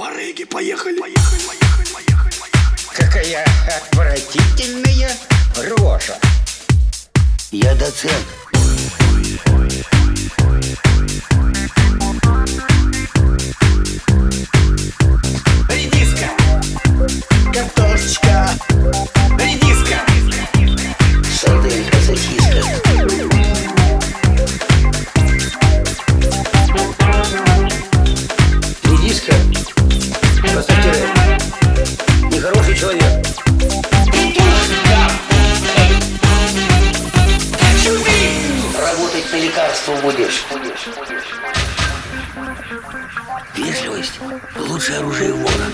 Барыги, поехали, поехали, поехали, поехали, поехали. Какая отвратительная рожа. Я доцент. Редиска, картошечка, редиска, Сарделька, сосиска. Редиска, поставьте рэп. Нехороший человек. Работать на лекарство будешь. Вежливость – лучшее оружие вора.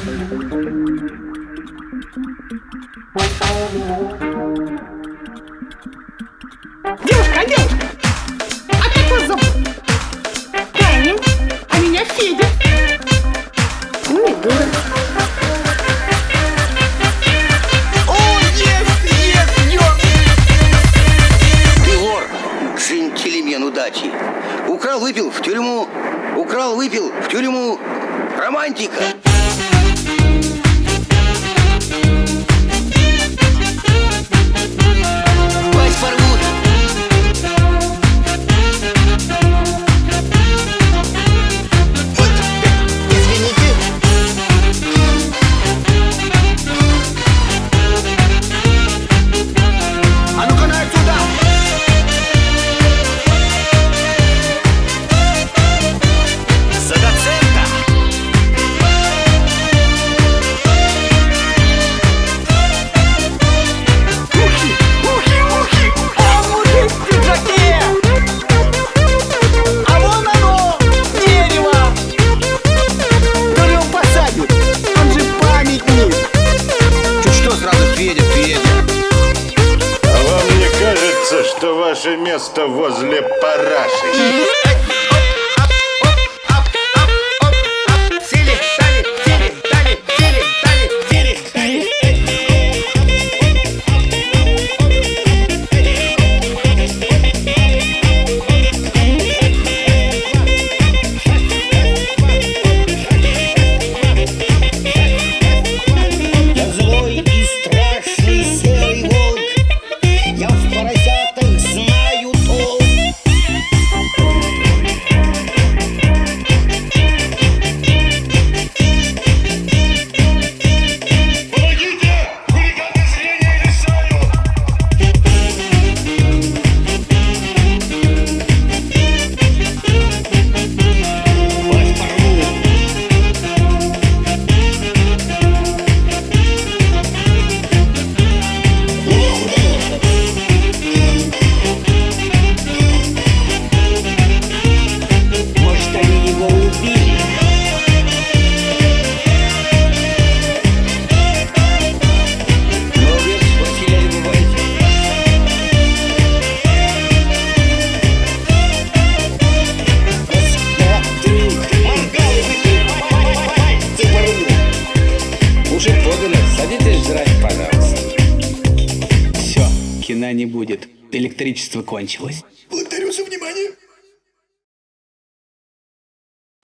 Девушка, а как вас зовут? Таня, а меня Федя. Ну и дура. О, ес, Ты вор, джентльмен удачи. Украл, выпил в тюрьму. Украл, выпил в тюрьму. Романтика. Вас порвут. Извините. А ну-ка на отсюда! За доцента! Ухи! А мужик в пиджаке! А вон оно, дерево! Кто же его посадит? Он же памятник! Чуть что сразу Федя. А вам не кажется, что ваше место возле параши? Я злой и страшный серый волк, я в поросятах знаю толк. Помогите! Хулиганы зрения лишают! Вас порву. Может, они его убили? Молодец, Василий, не бывайте. Моргал, пальцы порву. Уже подано. Садитесь жрать, пожалуйста. Все, кино не будет. Электричество кончилось.